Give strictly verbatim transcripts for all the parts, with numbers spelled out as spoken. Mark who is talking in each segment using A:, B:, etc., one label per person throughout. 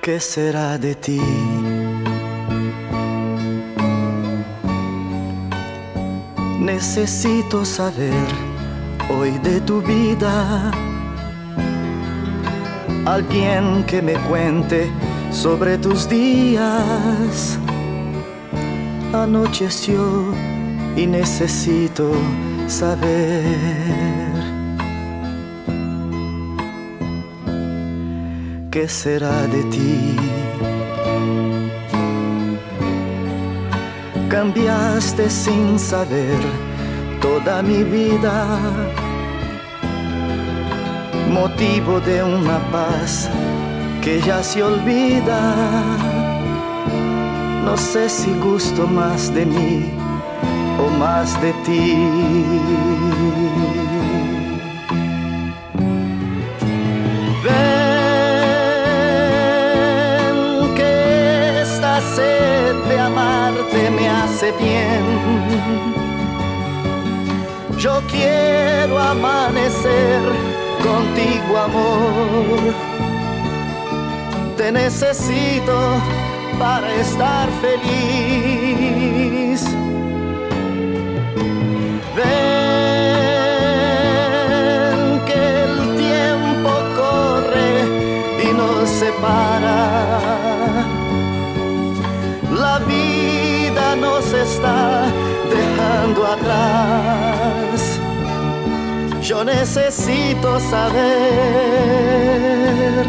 A: ¿Qué será de ti? Necesito saber hoy de tu vida, alguien que me cuente sobre tus días. Anocheció y necesito saber qué será de ti. Cambiaste sin saber toda mi vida, motivo de una paz que ya se olvida. No sé si gusto más de mí o más de ti. Ven que esta sed de amarte me hace bien. Yo quiero amanecer contigo, amor. Te necesito para estar feliz. Ven que el tiempo corre y nos separa. La vida nos está dejando atrás. Yo necesito saber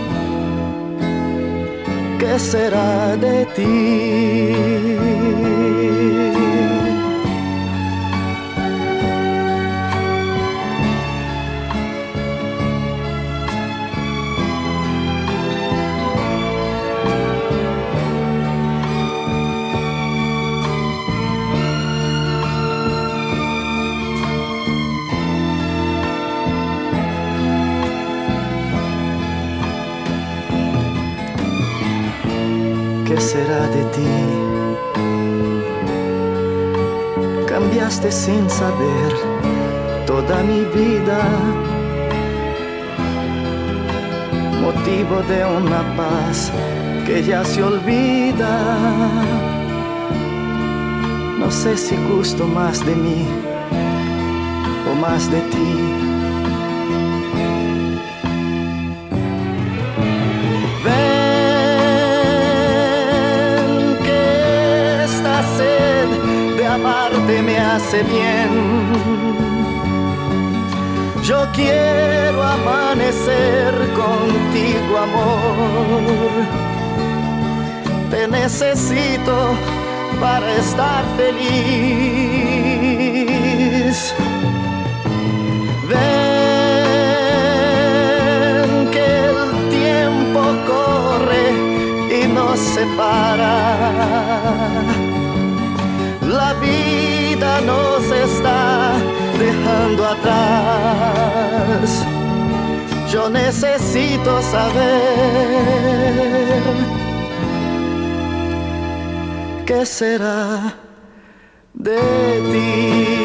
A: ¿qué será de ti? ¿Qué será de ti? Cambiaste sin saber toda mi vida, motivo de una paz que ya se olvida. No sé si gusto más de mí o más de ti. Amarte me hace bien. Yo quiero amanecer contigo, amor. Te necesito para estar feliz. Ven que el tiempo corre y nos separa. La vida nos está dejando atrás. Yo necesito saber ¿qué será de ti?